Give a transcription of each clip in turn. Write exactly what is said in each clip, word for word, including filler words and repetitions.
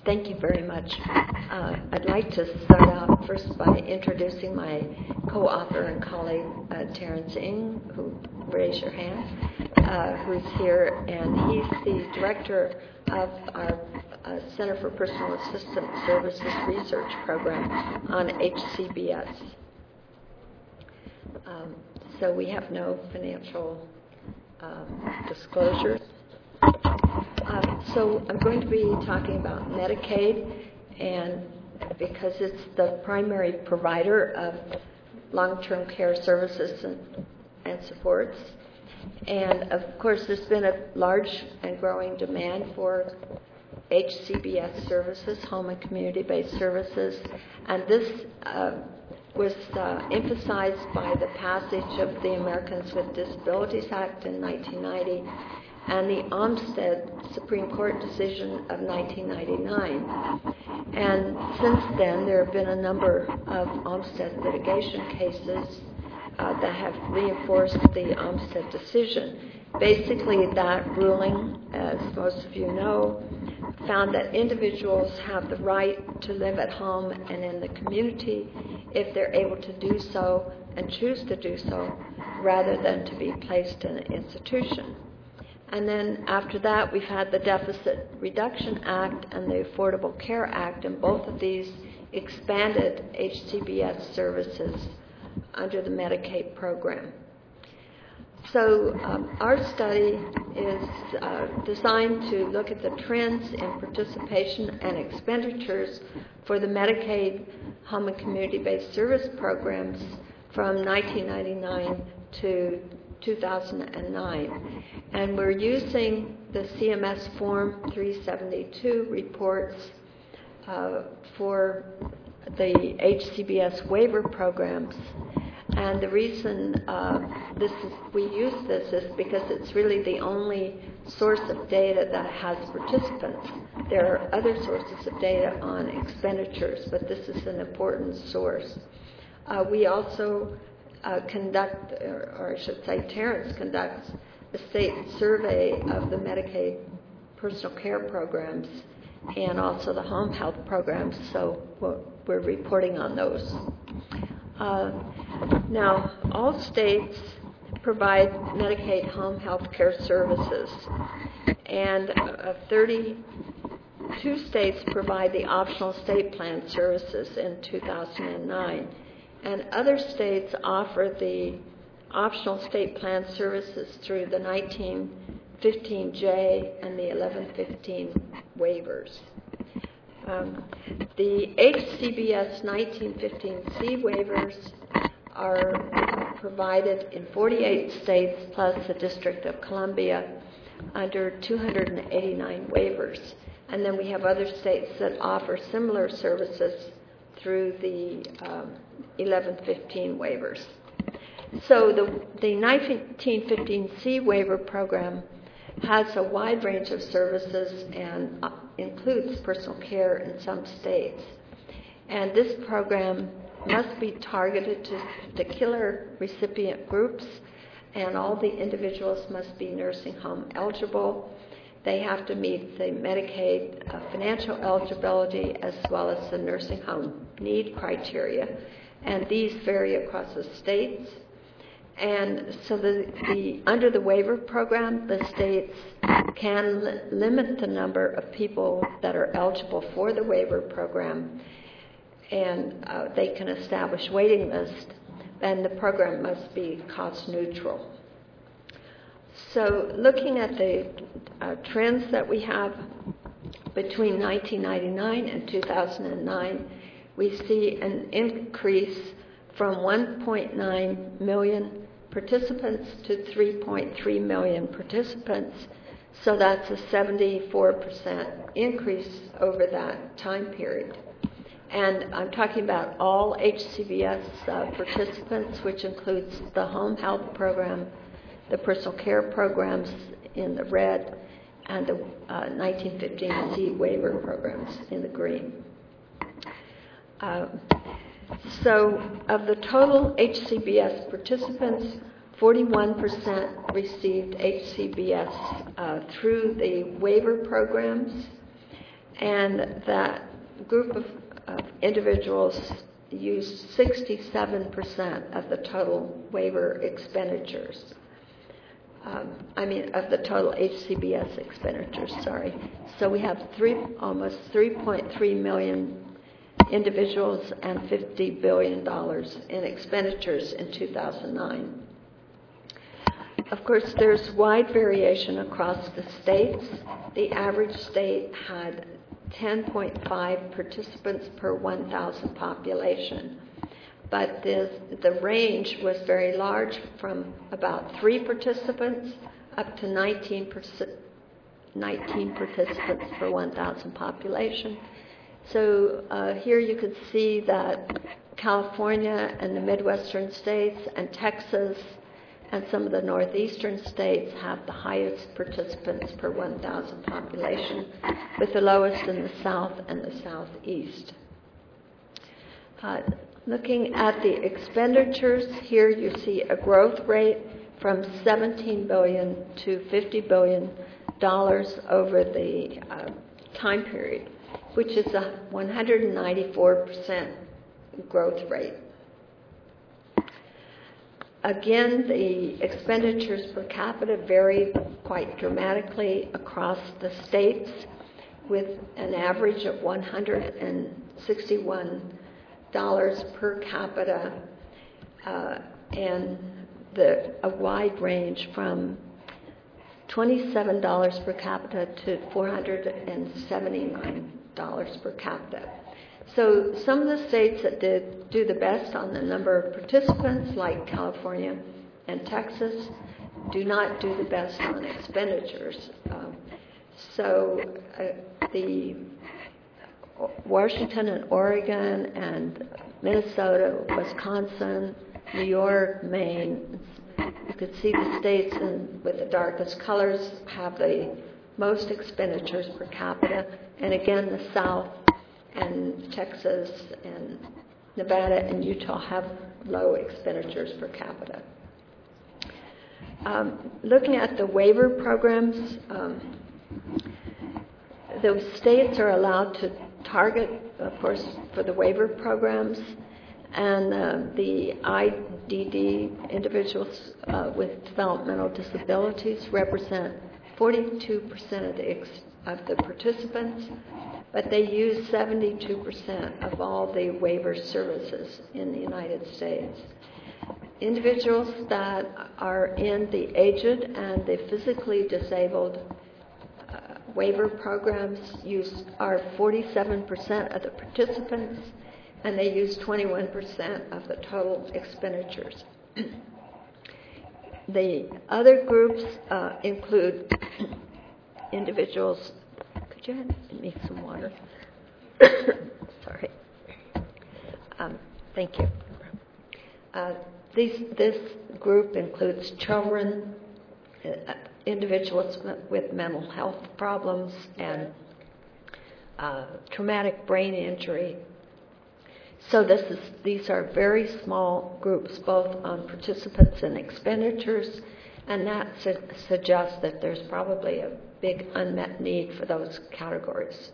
Thank you very much. Uh, I'd like to start out first by introducing my co-author and colleague, uh, Terrence Ng, who, raise your hand, uh, who's here, and he's the director of our uh, Center for Personal Assistance Services Research Program on H C B S. Um, so we have no financial um, disclosures. Uh, so I'm going to be talking about Medicaid, and because it's the primary provider of long-term care services and, and supports. And of course, there's been a large and growing demand for H C B S services, home and community-based services, and this uh, was uh, emphasized by the passage of the Americans with Disabilities Act in nineteen ninety and the Olmstead Supreme Court decision of nineteen ninety-nine. And since then, there have been a number of Olmstead litigation cases uh, that have reinforced the Olmstead decision. Basically, that ruling, as most of you know, found that individuals have the right to live at home and in the community if they're able to do so and choose to do so, rather than to be placed in an institution. And then after that, we've had the Deficit Reduction Act and the Affordable Care Act, and both of these expanded H C B S services under the Medicaid program. So um, our study is uh, designed to look at the trends in participation and expenditures for the Medicaid home and community-based service programs from nineteen ninety-nine to two thousand nine. And we're using the C M S Form three seventy-two reports uh, for the H C B S waiver programs. And the reason uh, this is, we use this is because it's really the only source of data that has participants. There are other sources of data on expenditures, but this is an important source. Uh, we also Uh, conduct, or, or I should say Terrence conducts, a state survey of the Medicaid personal care programs and also the home health programs, so we're, we're reporting on those. Uh, now, all states provide Medicaid home health care services, and uh, thirty-two states provide the optional state plan services in two thousand nine. And other states offer the optional state plan services through the nineteen fifteen J and the eleven fifteen waivers. Um, the H C B S nineteen fifteen C waivers are provided in forty-eight states plus the District of Columbia under two hundred eighty-nine waivers. And then we have other states that offer similar services through the um, eleven fifteen waivers. So the, the nineteen fifteen C waiver program has a wide range of services and uh, includes personal care in some states. And this program must be targeted to particular recipient groups, and all the individuals must be nursing home eligible. They have to meet the Medicaid uh, financial eligibility as well as the nursing home need criteria, and these vary across the states. And so the, the under the waiver program, the states can li- limit the number of people that are eligible for the waiver program, and uh, they can establish waiting lists, and the program must be cost neutral. So looking at the uh, trends that we have between nineteen ninety-nine and two thousand nine, we see an increase from one point nine million participants to three point three million participants. So that's a seventy-four percent increase over that time period. And I'm talking about all H C B S uh, participants, which includes the home health program, the personal care programs in the red, and the uh, nineteen fifteen C waiver programs in the green. Uh, so of the total H C B S participants, forty-one percent received H C B S uh, through the waiver programs, and that group of, of individuals use sixty-seven percent of the total waiver expenditures. Um, I mean, of the total H C B S expenditures, sorry. So we have three, almost three point three million individuals and fifty billion dollars in expenditures in two thousand nine. Of course, there's wide variation across the states. The average state had ten point five participants per one thousand population. But the, the range was very large, from about three participants up to nineteen, nineteen participants per one thousand population. So uh, here you can see that California and the Midwestern states and Texas and some of the northeastern states have the highest participants per one thousand population, with the lowest in the south and the southeast. Uh, Looking at the expenditures, here you see a growth rate from seventeen billion dollars to fifty billion dollars over the uh, time period, which is a one hundred ninety-four percent growth rate. Again, the expenditures per capita vary quite dramatically across the states, with an average of one hundred sixty-one dollars per capita, uh, and the, a wide range from twenty-seven dollars per capita to four hundred seventy-nine dollars per capita. So some of the states that did do the best on the number of participants, like California and Texas, do not do the best on expenditures. Um, so uh, the Washington and Oregon and Minnesota, Wisconsin, New York, Maine. You can see the states in, with the darkest colors have the most expenditures per capita. And again, the South and Texas and Nevada and Utah have low expenditures per capita. Um, looking at the waiver programs, um, those states are allowed to target, of course, for the waiver programs, and uh, the I D D, individuals uh, with developmental disabilities, represent forty-two percent of the, ex- of the participants, but they use seventy-two percent of all the waiver services in the United States. Individuals that are in the aged and the physically disabled uh, waiver programs use are forty-seven percent of the participants, and they use twenty-one percent of the total expenditures. The other groups uh, include individuals. Could you hand me some water? Sorry. Um, thank you. Uh, these, this group includes children, uh, individuals with mental health problems, and uh, traumatic brain injury. So this is, these are very small groups, both on participants and expenditures, and that su- suggests that there's probably a big unmet need for those categories.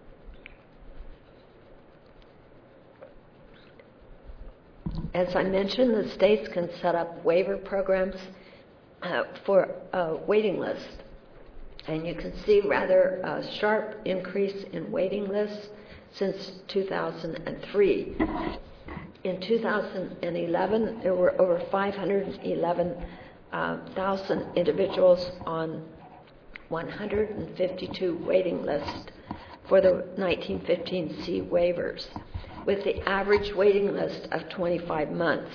As I mentioned, the states can set up waiver programs uh, for a waiting list. And you can see rather a sharp increase in waiting lists since two thousand three. In two thousand eleven, there were over five hundred eleven thousand uh, individuals on one hundred fifty-two waiting lists for the nineteen fifteen C waivers, with the average waiting list of twenty-five months.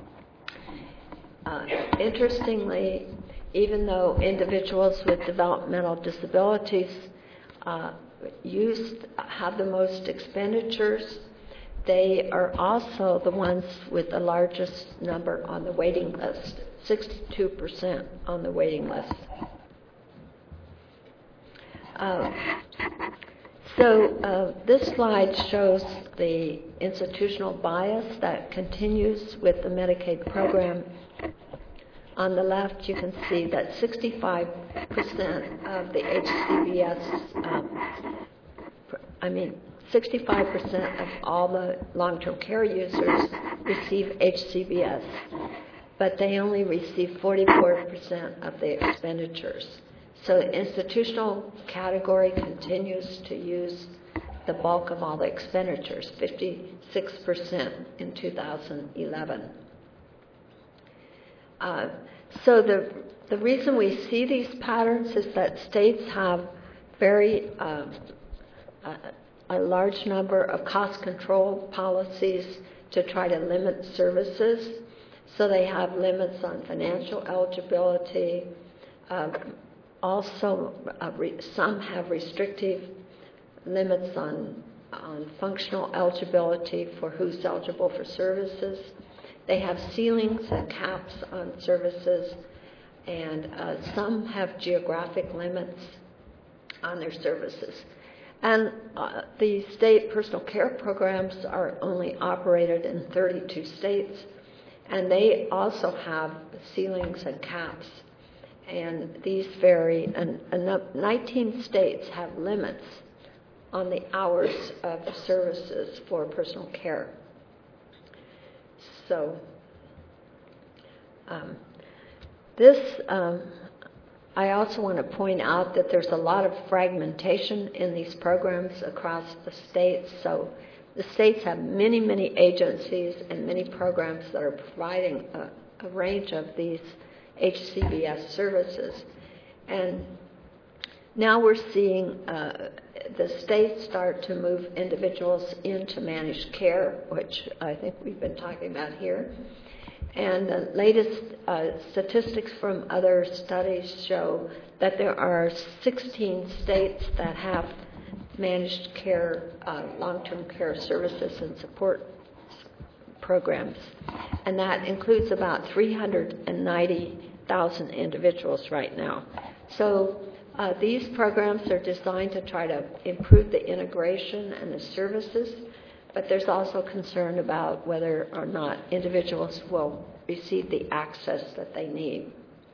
Uh, interestingly, even though individuals with developmental disabilities uh, used have the most expenditures, they are also the ones with the largest number on the waiting list, sixty-two percent on the waiting list. Uh, so uh, this slide shows the institutional bias that continues with the Medicaid program. On the left, you can see that sixty-five percent of the H C B S um, I mean, sixty-five percent of all the long-term care users receive H C B S, but they only receive forty-four percent of the expenditures. So the institutional category continues to use the bulk of all the expenditures, fifty-six percent in two thousand eleven. Uh, so the, the reason we see these patterns is that states have very uh, a, a large number of cost control policies to try to limit services. So they have limits on financial eligibility. Uh, also, uh, re- some have restrictive limits on, on functional eligibility for who's eligible for services. They have ceilings and caps on services, and uh, some have geographic limits on their services. And uh, the state personal care programs are only operated in thirty-two states, and they also have ceilings and caps. And these vary, and, and nineteen states have limits on the hours of services for personal care. So, um, this, um, I also want to point out that there's a lot of fragmentation in these programs across the states. So the states have many, many agencies and many programs that are providing a, a range of these H C B S services. And now we're seeing uh, the states start to move individuals into managed care, which I think we've been talking about here. And the latest uh, statistics from other studies show that there are sixteen states that have managed care, uh, long-term care services and support programs. And that includes about three hundred ninety thousand individuals right now. So uh, these programs are designed to try to improve the integration and the services, but there's also concern about whether or not individuals will receive the access that they need.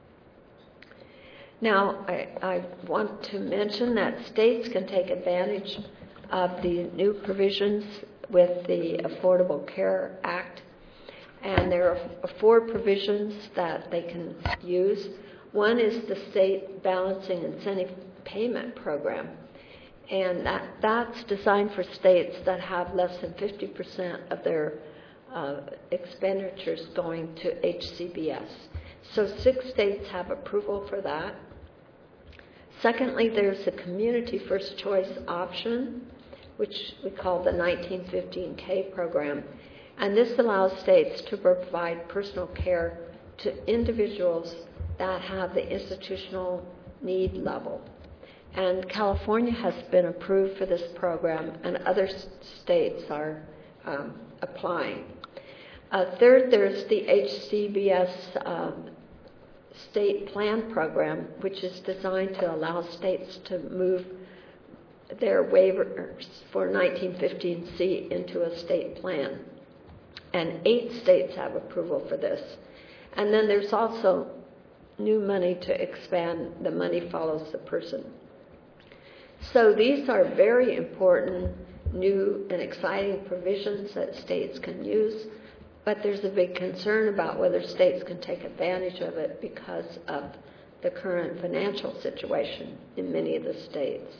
Now, I, I want to mention that states can take advantage of the new provisions with the Affordable Care Act, and there are four provisions that they can use. One is the State Balancing Incentive Payment Program, and that, that's designed for states that have less than fifty percent of their uh, expenditures going to H C B S. So six states have approval for that. Secondly, there's the Community First Choice option, which we call the nineteen fifteen K program. And this allows states to provide personal care to individuals that have the institutional need level. And California has been approved for this program, and other s- states are um, applying. Uh, third, there's the H C B S um, state plan program, which is designed to allow states to move their waivers for nineteen fifteen C into a state plan. And eight states have approval for this. And then there's also new money to expand the Money Follows the Person. So these are very important, new and exciting provisions that states can use, but there's a big concern about whether states can take advantage of it because of the current financial situation in many of the states.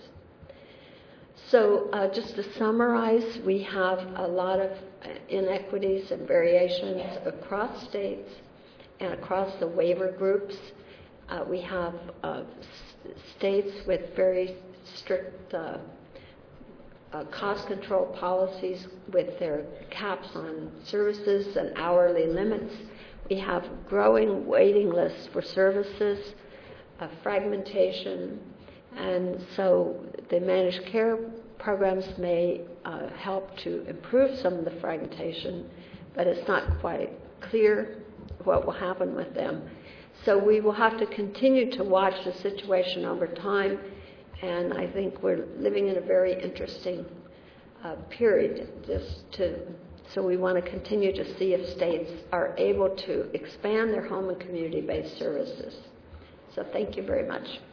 So uh, just to summarize, we have a lot of inequities and variations across states and across the waiver groups. Uh, we have uh, s- states with very strict uh, uh, cost control policies with their caps on services and hourly limits. We have growing waiting lists for services, uh, fragmentation, and so the managed care programs may uh, help to improve some of the fragmentation, but it's not quite clear what will happen with them. So we will have to continue to watch the situation over time, and I think we're living in a very interesting uh, period. Just to, so we want to continue to see if states are able to expand their home and community-based services. So thank you very much.